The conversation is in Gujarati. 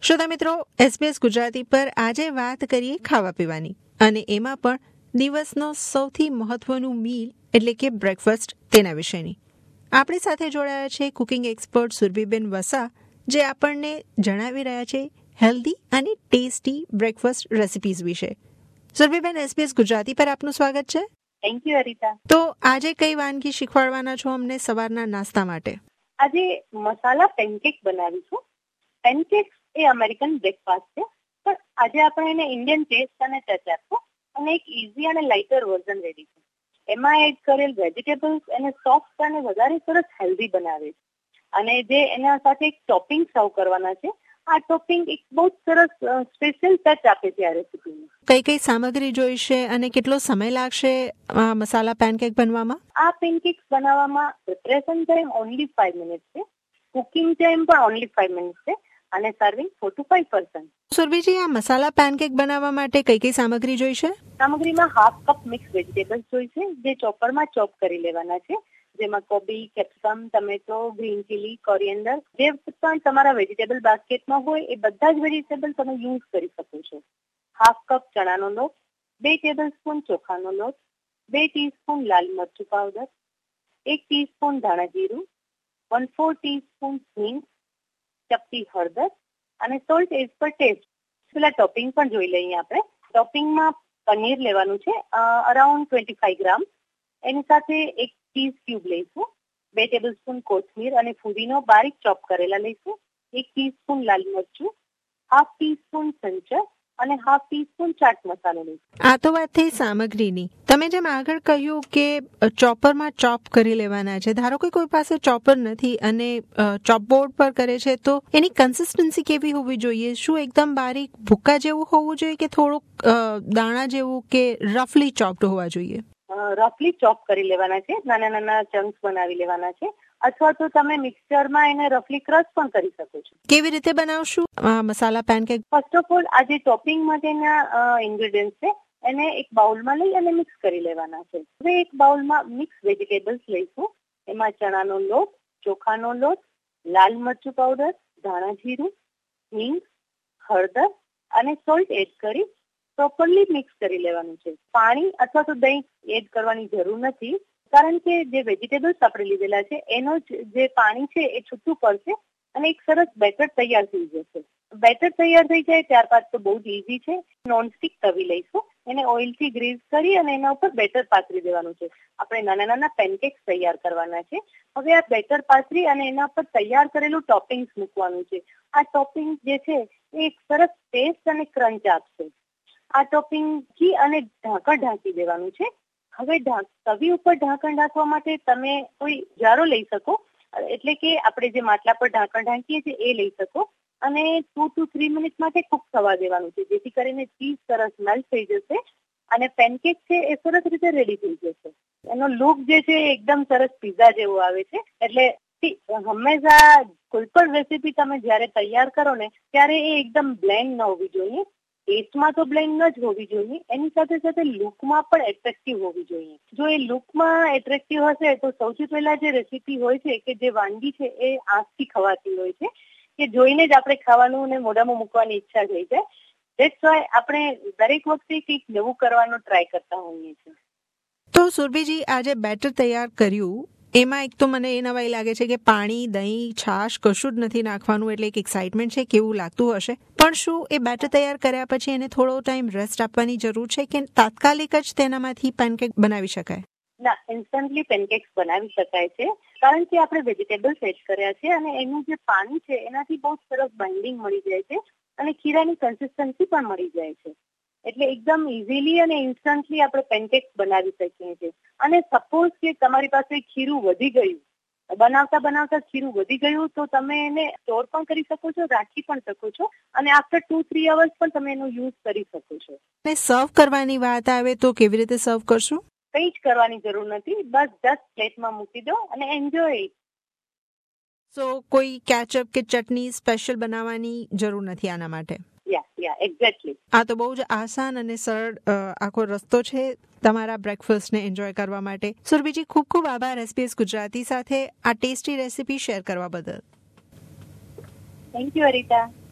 શ્રોતા મિત્રો, SBS ગુજરાતી પર આજે વાત કરીએ ખાવા પીવાની, અને એમાં પણ દિવસનો સૌથી મહત્વનું મીલ એટલે કે બ્રેકફાસ્ટ તેના વિશેની. આપણી સાથે જોડાયા છે કુકિંગ એક્સપર્ટ સુરભીબેન વસા, જે આપણને જણાવી રહ્યા છે હેલ્ધી અને ટેસ્ટી બ્રેકફાસ્ટ રેસિપીઝ વિશે. સુરભીબેન, SBS ગુજરાતી પર આપનું સ્વાગત છે. Thank you Arita. તો આજે કઈ વાનગી શીખવાડવાના છો અમને સવારના નાસ્તા માટે? આજે મસાલા પેનકેક બનાવીશું. પેનકેક્સ એ અમેરિકન બ્રેકફાસ્ટ છે, પણ આજે આપણે એને ઇન્ડિયન ટેસ્ટ અને ટચ આપશું અને એક ઇઝી અને લાઇટર વર્ઝન રેડી છે. એમાં એડ કરેલ વેજીટેબલ્સ એને સોફ્ટ અને વધારે સરસ હેલ્ધી બનાવે છે. અને જે એના સાથે એક ટોપિંગ સર્વ કરવાના છે, આ ટોપિંગ એક બહુ સરસ સ્પેશિયલ ટચ આપે છે આ રેસીપીને. કઈ કઈ સામગ્રી જોઈશે અને કેટલો સમય લાગશે આ મસાલા પેનકેક બનવામાં? આ પેનકેક્સ બનાવવામાં પ્રિપરેશન ટાઈમ ઓનલી 5 મિનિટ્સ છે, કુકિંગ ટાઈમ પણ ઓનલી 5 મિનિટ્સ છે અને સર્વિંગ 4 to 5 person. સુરભીજી, આ મસાલા પેનકેક બનાવવા માટે કઈ કઈ સામગ્રી જોઈશે? સામગ્રીમાં 1/2 કપ મિક્સ વેજીટેબલ્સ જોઈશે, જે ચોપરમાં ચોપ કરી લેવાના છે. જેમાં કોબી, capsicum, tomato, green chilli, coriander, જે પણ તમારા વેજીટેબલ બાસ્કેટમાં હોય એ બધા જ વેજીટેબલ તમે યુઝ કરી શકો છો. 1/2 કપ ચણાનો લોટ, 2 ટેબલસ્પૂન ચોખાનો લોટ, 2 ટીસ્પૂન લાલ મરચું પાવડર, 1 ટીસ્પૂન ધાણા જીરું, 1/4 ટીસ્પૂન હિંગ, ચપટી હળદર અને સોલ્ટ એઝ પર ટેસ્ટ. પેલા ટોપિંગ પણ જોઈ લઈએ આપણે. ટોપિંગમાં પનીર લેવાનું છે અરાઉન્ડ 25 ગ્રામ. એની સાથે 1 ચીઝ ક્યુબ લઈશું, 2 ટેબલસ્પૂન કોથમીર અને ફુદીનો બારીક ચોપ કરેલા લઈશું, 1 ટીસ્પૂન લાલ મરચું, 1/2 ટીસ્પૂન સંચર અને 1/2 ટીસ્પૂન ચાટ મસાલો લઈશું. આ તો વાત થઈ સામગ્રીની. તમે જેમ આગળ કહ્યું કે ચોપરમાં ચોપ કરી લેવાના છે, ધારો કે કોઈ પાસે ચોપર નથી અને ચોપબોર્ડ પર કરે છે, તો એની કન્સિસ્ટન્સી કેવી હોવી જોઈએ? શું એકદમ બારીક ભૂક્કા જેવું હોવું જોઈએ કે થોડુંક દાણા જેવું કે રફલી ચોપ્ડ હોવા જોઈએ? રફલી ચોપ કરી લેવાના છે, નાના નાના ચંક્સ બનાવી લેવાના છે, અથવા તો તમે મિક્સચરમાં એને રફલી ક્રશ પણ કરી શકો છો. કેવી રીતે બનાવશું આ masala pancake? First of all, આ જે ટોપિંગ માટેના ઇન્ગ્રેડિયન્ટ છે એને એક બાઉલમાં લઈ અને મિક્સ કરી લેવાના છે. હવે એક બાઉલમાં મિક્સ વેજીટેબલ્સ લઈશું. એમાં ચણાનો લોટ, ચોખાનો લોટ, લાલ મરચું પાવડર, ધાણા જીરું, હિંગ, હળદર અને સોલ્ટ એડ કરી પ્રોપરલી મિક્સ કરી લેવાનું છે. પાણી અથવા તો દહીં એડ કરવાની જરૂર નથી, કારણ કે જે વેજીટેબલ્સ આપણે લીધેલા છે એનો જે પાણી છે એ છૂટું પડશે અને એક સરસ બેટર તૈયાર થઈ જશે. બેટર તૈયાર થઈ જાય ત્યારબાદ તો બહુ જ ઇઝી છે. નોનસ્ટિક તવી લઈશું, એને ઓઇલથી ગ્રીસ કરી અને એના ઉપર બેટર પાથરી દેવાનું છે. આપણે નાના નાના પેનકેક્સ તૈયાર કરવાના છે. હવે આ બેટર પાથરી અને એના પર તૈયાર કરેલું ટોપિંગ્સ મૂકવાનું છે. આ ટોપિંગ જે છે એ એક સરસ ટેસ્ટ અને ક્રંચ આપશે. આ ટોપિંગ ઘી અને ઢાંકણ ઢાંકી દેવાનું છે. હવે તવી ઉપર ઢાંકણ ઢાંકવા માટે તમે કોઈ જારો લઈ શકો, એટલે કે આપણે જે માટલા પર ઢાંકણ ઢાંકીએ છીએ એ લઈ શકો અને 2 to 3 મિનિટ માટે કુક થવા દેવાનું છે, જેથી કરીને ચીઝ સરસ મેલ્ટ થઈ જશે અને પેનકેક છે એ સરસ રીતે રેડી થઈ જશે. એનો લુક જે છે એકદમ સરસ પીઝા જેવો આવે છે. એટલે હંમેશા કોઈ પણ રેસીપી તમે જ્યારે તૈયાર કરો ને ત્યારે એ એકદમ બ્લેન્ડ ન હોવી જોઈએ. ટેસ્ટમાં તો બ્લેન્ડ ન જ હોવી જોઈએ, એની સાથે સાથે લુકમાં પણ એટ્રેક્ટિવ હોવી જોઈએ. જો એ લુકમાં એટ્રેક્ટિવ હશે તો સૌથી પહેલા જે રેસીપી હોય છે કે જે વાનગી છે એ આંખથી ખવાતી હોય છે, કે જોઈને જ આપણે ખાવાનું અને મોઢામાં મૂકવાની ઈચ્છા થઈ જાય. ધેટ્સ વાય આપણે દરેક વખતે કંઈક નવું કરવાનો ટ્રાય કરતા હોઈએ છીએ. તો સુરભીજી, આજે બેટર તૈયાર કર્યું એમાં એક તો મને એ નવાઈ લાગે છે કે પાણી, દહીં, છાશ કશું જ નથી નાખવાનું, એટલે એક એક્સાઇટમેન્ટ છે કેવું લાગતું હશે. પણ શું એ બેટર તૈયાર કર્યા પછી એને થોડો ટાઈમ રેસ્ટ આપવાની જરૂર છે કે તાત્કાલિક જ તેનામાંથી પેનકેક બનાવી શકાય? ના, ઇન્સ્ટન્ટલી પેનકેક્સ બનાવી શકાય છે, કારણ કે આપણે વેજીટેબલ્સ એડ કર્યા છે અને એનું જે પાણી છે એનાથી બહુ સરસ બાઇન્ડિંગ મળી જાય છે અને ખીરાની કન્સિસ્ટન્સી પણ મળી જાય છે. એટલે એકદમ ઇઝીલી અને ઇન્સ્ટન્ટલી આપણે પેનકેક્સ બનાવી શકીએ છીએ. અને સપોઝ કે તમારી પાસે ખીરું વધી ગયું, બનાવતા ખીરું વધી ગયું, તો તમે એને સ્ટોર પણ કરી શકો છો, રાખી પણ શકો છો અને આફ્ટર 2-3 અવર્સ પણ તમે એનો યુઝ કરી શકો છો. અને સર્વ કરવાની વાત આવે તો કેવી રીતે સર્વ કરશું? કંઈ જ કરવાની જરૂર નથી, બસ જસ્ટ પ્લેટમાં મૂકી દો અને એન્જોય. સો કોઈ કેચઅપ કે ચટણી સ્પેશિયલ બનાવવાની જરૂર નથી આના માટે? એક્ઝેક્ટલી. આ તો બહુ જ આસાન અને સરળ આખો રસ્તો છે તમારા બ્રેકફાસ્ટને એન્જોય કરવા માટે. સુરભીજી, ખૂબ ખૂબ આભાર SBS ગુજરાતી સાથે આ ટેસ્ટી રેસીપી શેર કરવા બદલ. Thank you અરિતા.